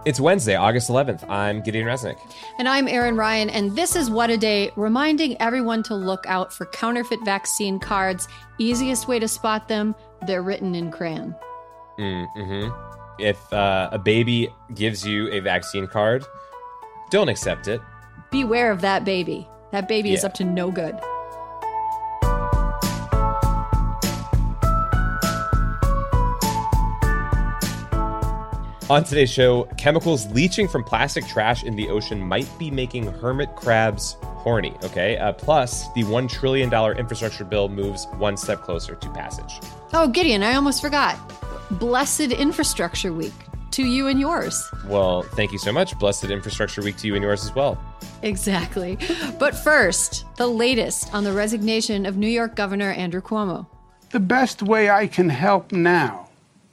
It's Wednesday, August 11th. I'm Gideon Resnick. And I'm Erin Ryan, and this is What a Day, reminding everyone to look out for counterfeit vaccine cards. Easiest way to spot them, they're written in crayon. If a baby gives you a vaccine card, don't accept it. Beware of that baby. That baby is up to no good. On today's show, chemicals leaching from plastic trash in the ocean might be making hermit crabs horny, okay? Plus, the $1 trillion infrastructure bill moves one step closer to passage. Oh, Gideon, I almost forgot. Blessed Infrastructure Week to you and yours. Well, thank you so much. Blessed Infrastructure Week to you and yours as well. Exactly. But first, the latest on the resignation of New York Governor Andrew Cuomo. The best way I can help now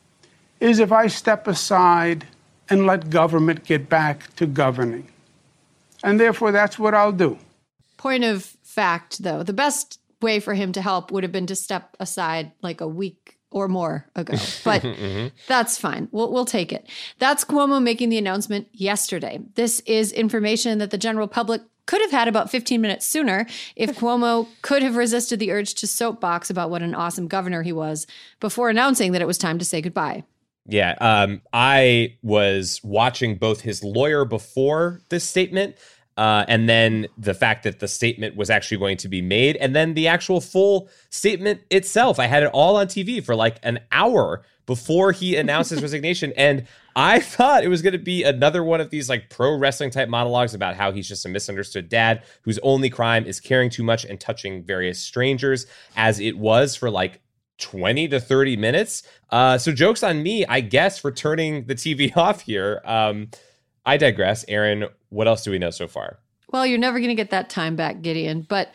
is if I step aside and let government get back to governing. And therefore, that's what I'll do. Point of fact, though, the best way for him to help would have been to step aside like a week or more ago. But that's fine. We'll take it. That's Cuomo making the announcement yesterday. This is information that the general public could have had about 15 minutes sooner if Cuomo could have resisted the urge to soapbox about what an awesome governor he was before announcing that it was time to say goodbye. Yeah, I was watching both his lawyer before this statement and then the fact that the statement was actually going to be made and then the actual full statement itself. I had it all on TV for like an hour before he announced his resignation. And I thought it was going to be another one of these like pro wrestling type monologues about how he's just a misunderstood dad whose only crime is caring too much and touching various strangers, as it was for like 20 to 30 minutes. So joke's on me, I guess, for turning the TV off here. I digress. Erin, what else do we know so far? Well, you're never going to get that time back, Gideon. But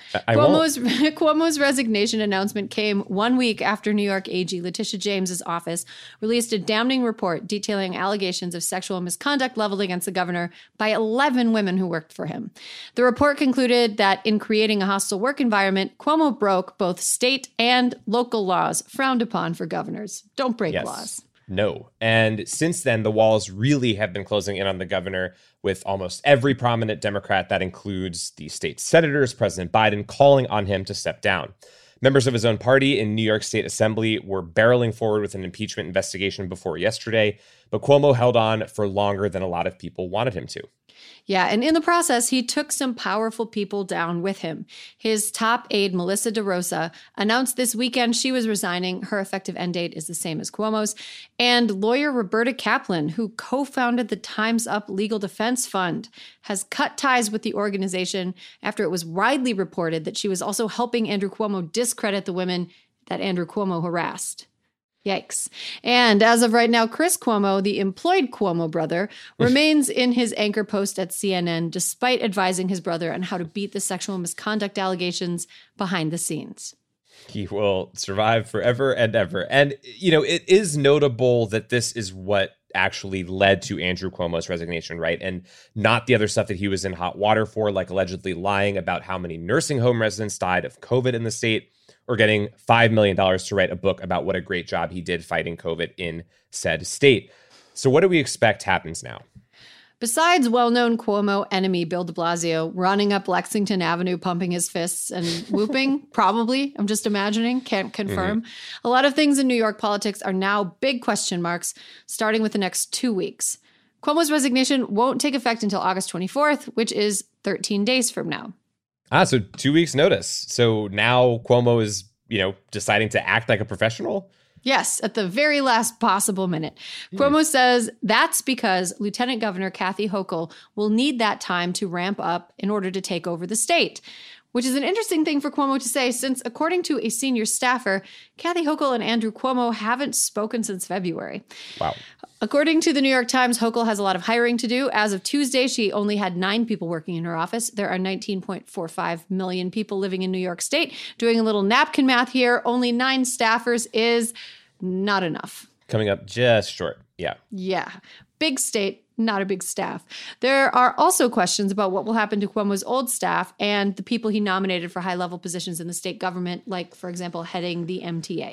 Cuomo's resignation announcement came 1 week after New York AG Letitia James's office released a damning report detailing allegations of sexual misconduct leveled against the governor by 11 women who worked for him. The report concluded that in creating a hostile work environment, Cuomo broke both state and local laws frowned upon for governors. Don't break laws. No. And since then, the walls really have been closing in on the governor, with almost every prominent Democrat, that includes the state senators, President Biden, calling on him to step down. Members of his own party in New York State Assembly were barreling forward with an impeachment investigation before yesterday, but Cuomo held on for longer than a lot of people wanted him to. Yeah, and in the process, he took some powerful people down with him. His top aide, Melissa DeRosa, announced this weekend she was resigning. Her effective end date is the same as Cuomo's. And lawyer Roberta Kaplan, who co-founded the Time's Up Legal Defense Fund, has cut ties with the organization after it was widely reported that she was also helping Andrew Cuomo discredit the women that Andrew Cuomo harassed. Yikes. And as of right now, Chris Cuomo, the employed Cuomo brother, remains in his anchor post at CNN, despite advising his brother on how to beat the sexual misconduct allegations behind the scenes. He will survive forever and ever. And, you know, it is notable that this is what actually led to Andrew Cuomo's resignation, right? And not the other stuff that he was in hot water for, like allegedly lying about how many nursing home residents died of COVID in the state, or getting $5 million to write a book about what a great job he did fighting COVID in said state. So what do we expect happens now? Besides well-known Cuomo enemy Bill de Blasio running up Lexington Avenue, pumping his fists and whooping, probably, I'm just imagining, can't confirm. A lot of things in New York politics are now big question marks, starting with the next 2 weeks. Cuomo's resignation won't take effect until August 24th, which is 13 days from now. So 2 weeks notice. So now Cuomo is, deciding to act like a professional? Yes, at the very last possible minute. Cuomo says that's because Lieutenant Governor Kathy Hochul will need that time to ramp up in order to take over the state, which is an interesting thing for Cuomo to say since, according to a senior staffer, Kathy Hochul and Andrew Cuomo haven't spoken since February. Wow. According to the New York Times, Hochul has a lot of hiring to do. As of Tuesday, she only had 9 people working in her office. There are 19.45 million people living in New York State. Doing a little napkin math here, only 9 staffers is not enough. Coming up just short. Yeah. Yeah. Big state, not a big staff. There are also questions about what will happen to Cuomo's old staff and the people he nominated for high-level positions in the state government, like, for example, heading the MTA.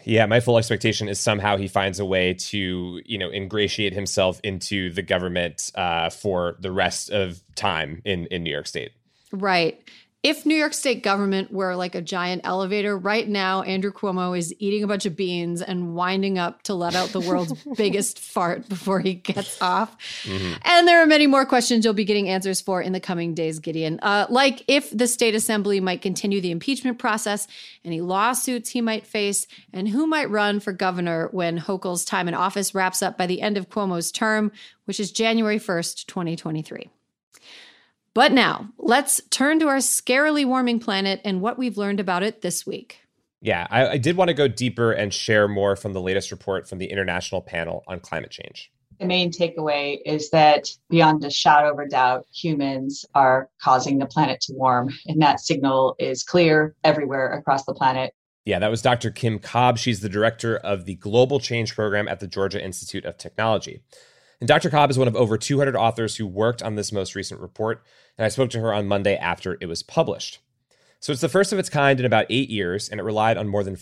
Yeah, my full expectation is somehow he finds a way to, ingratiate himself into the government for the rest of time in New York State. Right. If New York State government were like a giant elevator, right now, Andrew Cuomo is eating a bunch of beans and winding up to let out the world's biggest fart before he gets off. Mm-hmm. And there are many more questions you'll be getting answers for in the coming days, Gideon. Like if the state assembly might continue the impeachment process, any lawsuits he might face, and who might run for governor when Hochul's time in office wraps up by the end of Cuomo's term, which is January 1st, 2023. But now, let's turn to our scarily warming planet and what we've learned about it this week. Yeah, I did want to go deeper and share more from the latest report from the International Panel on Climate Change. The main takeaway is that beyond a shadow of a doubt, humans are causing the planet to warm. And that signal is clear everywhere across the planet. Yeah, that was Dr. Kim Cobb. She's the director of the Global Change Program at the Georgia Institute of Technology. And Dr. Cobb is one of over 200 authors who worked on this most recent report, and I spoke to her on Monday after it was published. So it's the first of its kind in about 8 years, and it relied on more than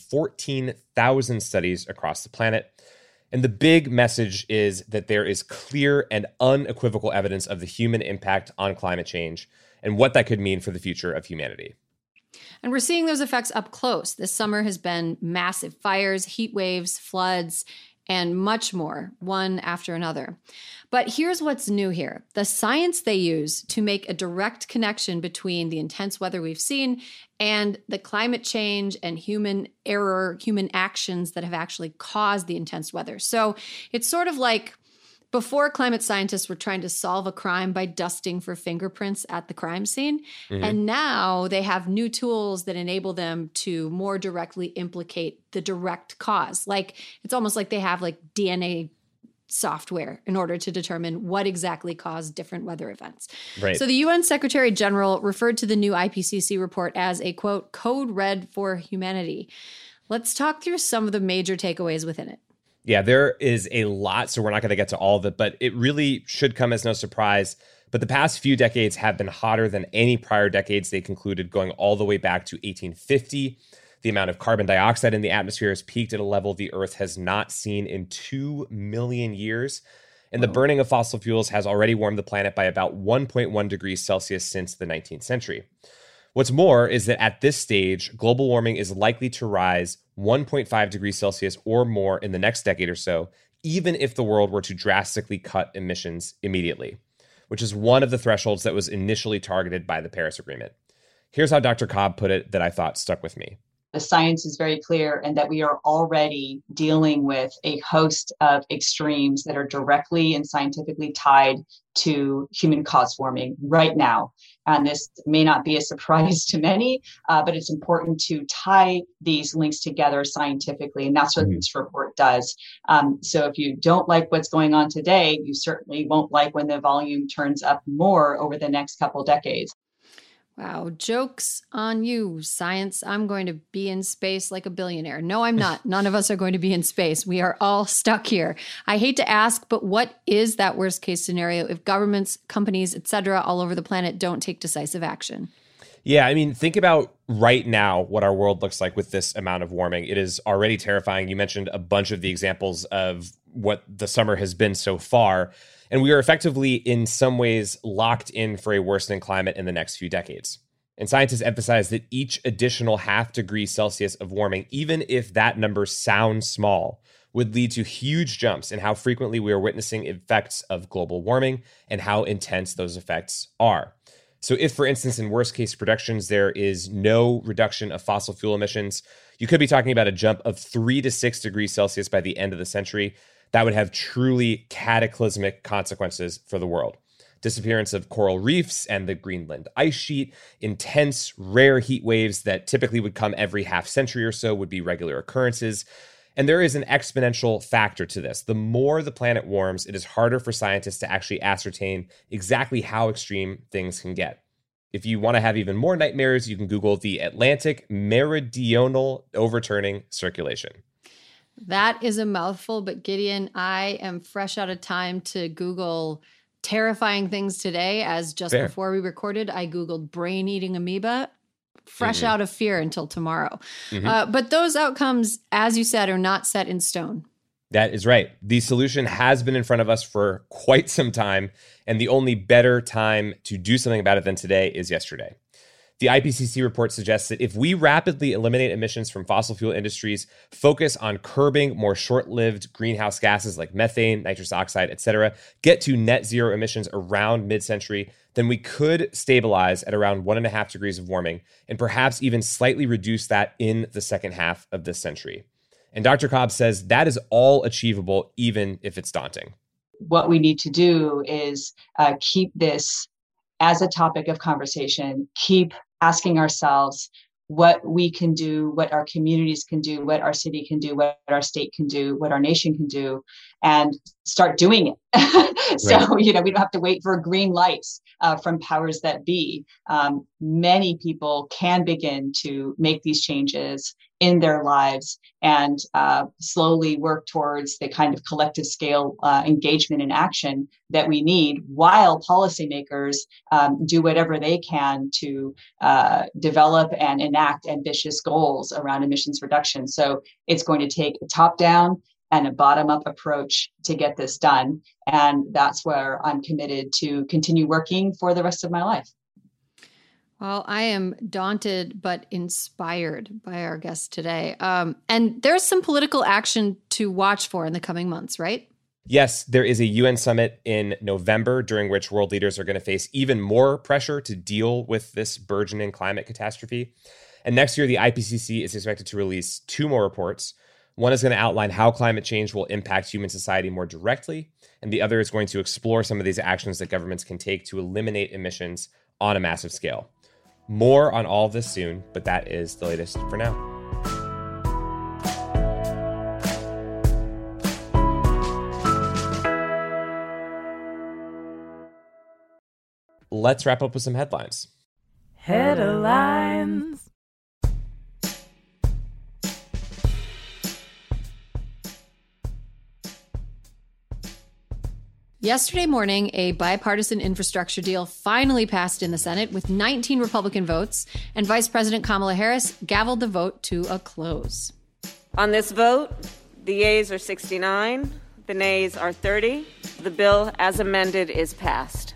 14,000 studies across the planet. And the big message is that there is clear and unequivocal evidence of the human impact on climate change and what that could mean for the future of humanity. And we're seeing those effects up close. This summer has been massive fires, heat waves, floods, and much more, one after another. But here's what's new here. The science they use to make a direct connection between the intense weather we've seen and the climate change and human error, human actions that have actually caused the intense weather. So it's sort of like before climate scientists were trying to solve a crime by dusting for fingerprints at the crime scene. Mm-hmm. And now they have new tools that enable them to more directly implicate the direct cause. Like it's almost like they have like DNA software in order to determine what exactly caused different weather events. Right. So the UN Secretary General referred to the new IPCC report as a, quote, code red for humanity. Let's talk through some of the major takeaways within it. Yeah, there is a lot, so we're not going to get to all of it, but it really should come as no surprise. But the past few decades have been hotter than any prior decades, they concluded, going all the way back to 1850. The amount of carbon dioxide in the atmosphere has peaked at a level the Earth has not seen in 2 million years. And the burning of fossil fuels has already warmed the planet by about 1.1 degrees Celsius since the 19th century. What's more is that at this stage, global warming is likely to rise 1.5 degrees Celsius or more in the next decade or so, even if the world were to drastically cut emissions immediately, which is one of the thresholds that was initially targeted by the Paris Agreement. Here's how Dr. Cobb put it that I thought stuck with me. The science is very clear and that we are already dealing with a host of extremes that are directly and scientifically tied to human-caused warming right now. And this may not be a surprise to many, but it's important to tie these links together scientifically. And that's what this report does. So if you don't like what's going on today, you certainly won't like when the volume turns up more over the next couple decades. Wow, joke's on you, science. I'm going to be in space like a billionaire. No, I'm not. None of us are going to be in space. We are all stuck here. I hate to ask, but what is that worst case scenario if governments, companies, etc., all over the planet don't take decisive action? Yeah, I mean, think about right now what our world looks like with this amount of warming. It is already terrifying. You mentioned a bunch of the examples of what the summer has been so far. And we are effectively, in some ways, locked in for a worsening climate in the next few decades. And scientists emphasize that each additional 0.5 degree Celsius of warming, even if that number sounds small, would lead to huge jumps in how frequently we are witnessing effects of global warming and how intense those effects are. So if, for instance, in worst case predictions, there is no reduction of fossil fuel emissions, you could be talking about a jump of 3 to 6 degrees Celsius by the end of the century. That would have truly cataclysmic consequences for the world. Disappearance of coral reefs and the Greenland ice sheet, intense, rare heat waves that typically would come every half century or so would be regular occurrences. And there is an exponential factor to this. The more the planet warms, it is harder for scientists to actually ascertain exactly how extreme things can get. If you want to have even more nightmares, you can Google the Atlantic Meridional Overturning Circulation. That is a mouthful, but Gideon, I am fresh out of time to Google terrifying things today, as just Fair. Before we recorded, I Googled brain-eating amoeba. fresh out of fear until tomorrow. But those outcomes, as you said, are not set in stone. That is right. The solution has been in front of us for quite some time, and the only better time to do something about it than today is yesterday. The IPCC report suggests that if we rapidly eliminate emissions from fossil fuel industries, focus on curbing more short-lived greenhouse gases like methane, nitrous oxide, etc., get to net zero emissions around mid-century, then we could stabilize at around 1.5 degrees of warming and perhaps even slightly reduce that in the second half of this century. And Dr. Cobb says that is all achievable, even if it's daunting. What we need to do is keep this as a topic of conversation, keep asking ourselves what we can do, what our communities can do, what our city can do, what our state can do, what our nation can do, and start doing it. So, Right. we don't have to wait for green lights from powers that be. Many people can begin to make these changes in their lives and slowly work towards the kind of collective scale engagement and action that we need, while policymakers do whatever they can to develop and enact ambitious goals around emissions reduction. So it's going to take a top-down and a bottom-up approach to get this done. And that's where I'm committed to continue working for the rest of my life. Well, I am daunted but inspired by our guest today. And there's some political action to watch for in the coming months, right? Yes, there is a UN summit in November during which world leaders are going to face even more pressure to deal with this burgeoning climate catastrophe. And next year, the IPCC is expected to release 2 more reports. One is going to outline how climate change will impact human society more directly, and the other is going to explore some of these actions that governments can take to eliminate emissions on a massive scale. More on all of this soon, but that is the latest for now. Let's wrap up with some headlines. Headlines. Yesterday morning, a bipartisan infrastructure deal finally passed in the Senate with 19 Republican votes, and Vice President Kamala Harris gavelled the vote to a close. On this vote, the yeas are 69, the nays are 30. The bill, as amended, is passed.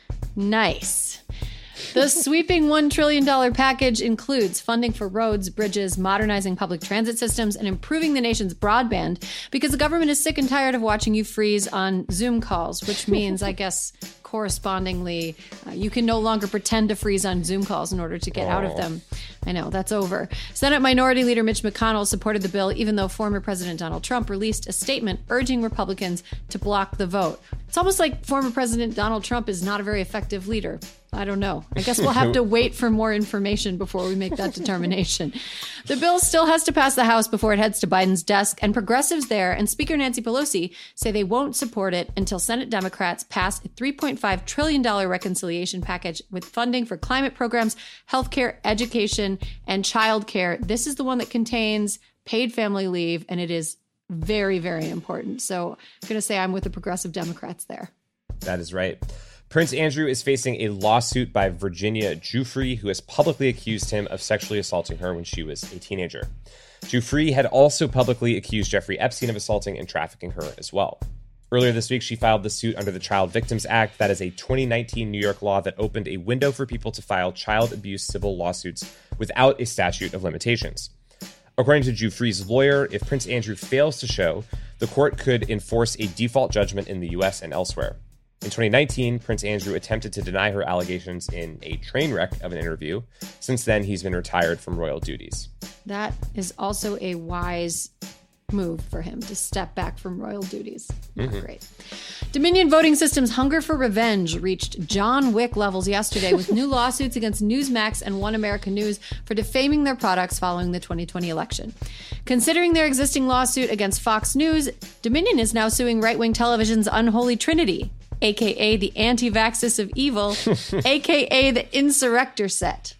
Nice. The sweeping $1 trillion package includes funding for roads, bridges, modernizing public transit systems, and improving the nation's broadband, because the government is sick and tired of watching you freeze on Zoom calls, which means, I guess, correspondingly, you can no longer pretend to freeze on Zoom calls in order to get out of them. I know, that's over. Senate Minority Leader Mitch McConnell supported the bill, even though former President Donald Trump released a statement urging Republicans to block the vote. It's almost like former President Donald Trump is not a very effective leader. I don't know. I guess we'll have to wait for more information before we make that determination. The bill still has to pass the House before it heads to Biden's desk, and progressives there and Speaker Nancy Pelosi say they won't support it until Senate Democrats pass a $3.5 trillion reconciliation package with funding for climate programs, healthcare, education, and childcare. This is the one that contains paid family leave, and it is very, very important. So I'm going to say I'm with the progressive Democrats there. That is right. Prince Andrew is facing a lawsuit by Virginia Giuffre, who has publicly accused him of sexually assaulting her when she was a teenager. Giuffre had also publicly accused Jeffrey Epstein of assaulting and trafficking her as well. Earlier this week, she filed the suit under the Child Victims Act. That is a 2019 New York law that opened a window for people to file child abuse civil lawsuits without a statute of limitations. According to Giuffre's lawyer, if Prince Andrew fails to show, the court could enforce a default judgment in the U.S. and elsewhere. In 2019, Prince Andrew attempted to deny her allegations in a train wreck of an interview. Since then, he's been retired from royal duties. That is also a wise move for him to step back from royal duties. Great. Dominion Voting Systems' hunger for revenge reached John Wick levels yesterday with new lawsuits against Newsmax and One American News for defaming their products following the 2020 election. Considering their existing lawsuit against Fox News, Dominion is now suing right-wing television's Unholy Trinity, a.k.a. the anti-vaxxus of evil, a.k.a. the Insurrector set.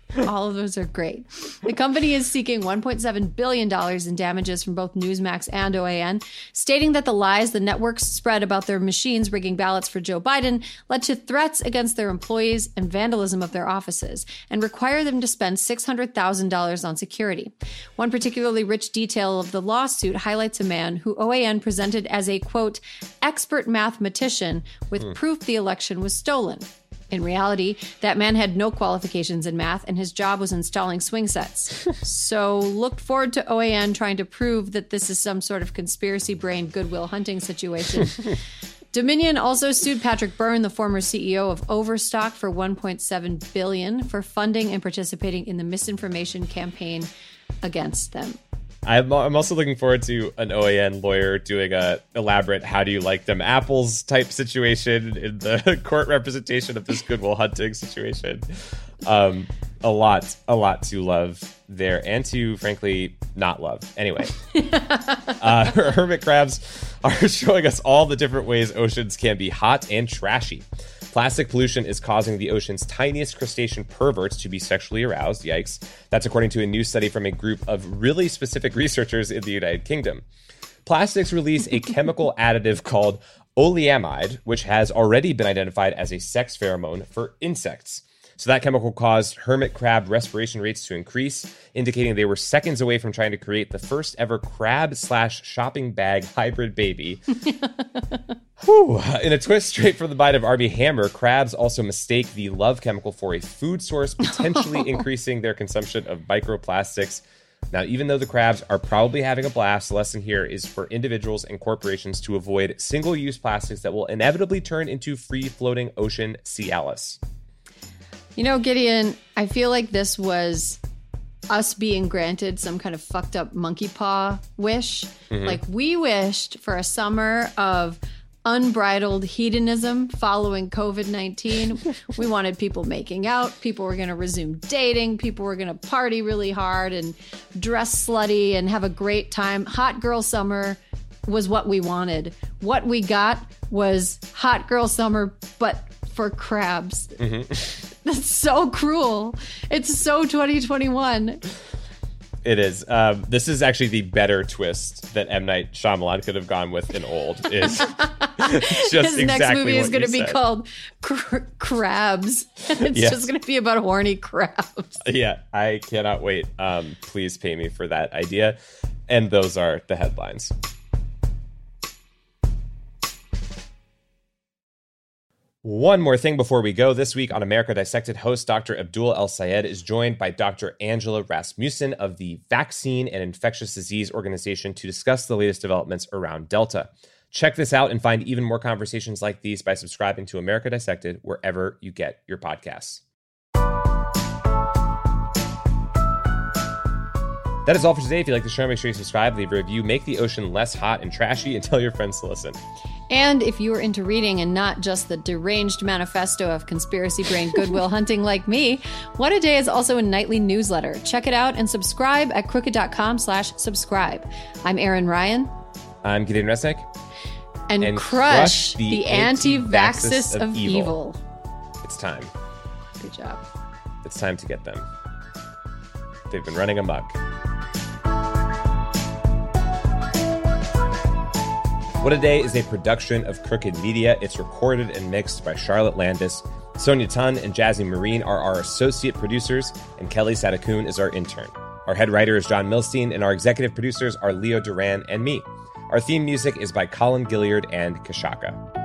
All of those are great. The company is seeking $1.7 billion in damages from both Newsmax and OAN, stating that the lies the networks spread about their machines rigging ballots for Joe Biden led to threats against their employees and vandalism of their offices, and require them to spend $600,000 on security. One particularly rich detail of the lawsuit highlights a man who OAN presented as a, quote, expert mathematician with proof the election was stolen. In reality, that man had no qualifications in math, and his job was installing swing sets. So look forward to OAN trying to prove that this is some sort of conspiracy brain Goodwill Hunting situation. Dominion also sued Patrick Byrne, the former CEO of Overstock, for $1.7 billion for funding and participating in the misinformation campaign against them. I'm also looking forward to an OAN lawyer doing a elaborate "how do you like them apples" type situation in the court representation of this Goodwill Hunting situation. A lot to love there, and to frankly not love. Anyway, hermit crabs are showing us all the different ways oceans can be hot and trashy. Plastic pollution is causing the ocean's tiniest crustacean perverts to be sexually aroused. Yikes. That's according to a new study from a group of really specific researchers in the United Kingdom. Plastics release a chemical additive called oleamide, which has already been identified as a sex pheromone for insects. So that chemical caused hermit crab respiration rates to increase, indicating they were seconds away from trying to create the first ever crab/shopping bag hybrid baby. Whew. In a twist straight from the mind of Armie Hammer, crabs also mistake the love chemical for a food source, potentially increasing their consumption of microplastics. Now, even though the crabs are probably having a blast, the lesson here is for individuals and corporations to avoid single-use plastics that will inevitably turn into free-floating ocean Cialis. You know, Gideon, I feel like this was us being granted some kind of fucked up monkey paw wish. Mm-hmm. Like, we wished for a summer of unbridled hedonism following COVID-19. We wanted people making out. People were going to resume dating. People were going to party really hard and dress slutty and have a great time. Hot girl summer was what we wanted. What we got was hot girl summer, but for crabs. Mm-hmm. That's so cruel. It's so 2021. It is. This is actually the better twist that M. Night Shyamalan could have gone with in Old. Is just his exactly next movie is going to be said. called Crabs. It's just going to be about horny crabs. Yeah, I cannot wait. Please pay me for that idea. And those are the headlines. One more thing before we go. This week on America Dissected, host Dr. Abdul El-Sayed is joined by Dr. Angela Rasmussen of the Vaccine and Infectious Disease Organization to discuss the latest developments around Delta. Check this out and find even more conversations like these by subscribing to America Dissected wherever you get your podcasts. That is all for today. If you like the show, make sure you subscribe, leave a review, make the ocean less hot and trashy, and tell your friends to listen. And if you are into reading and not just the deranged manifesto of conspiracy brain Goodwill Hunting like me, What a Day is also a nightly newsletter. Check it out and subscribe at crooked.com/subscribe. I'm Erin Ryan. I'm Gideon Resnick. And crush the anti-vaxxus of evil. It's time. Good job. It's time to get them. They've been running amok. What a Day is a production of Crooked Media. It's recorded and mixed by Charlotte Landis. Sonia Tun and Jazzy Marine are our associate producers, and Kelly Sadakun is our intern. Our head writer is John Milstein, and our executive producers are Leo Duran and me. Our theme music is by Colin Gilliard and Kashaka.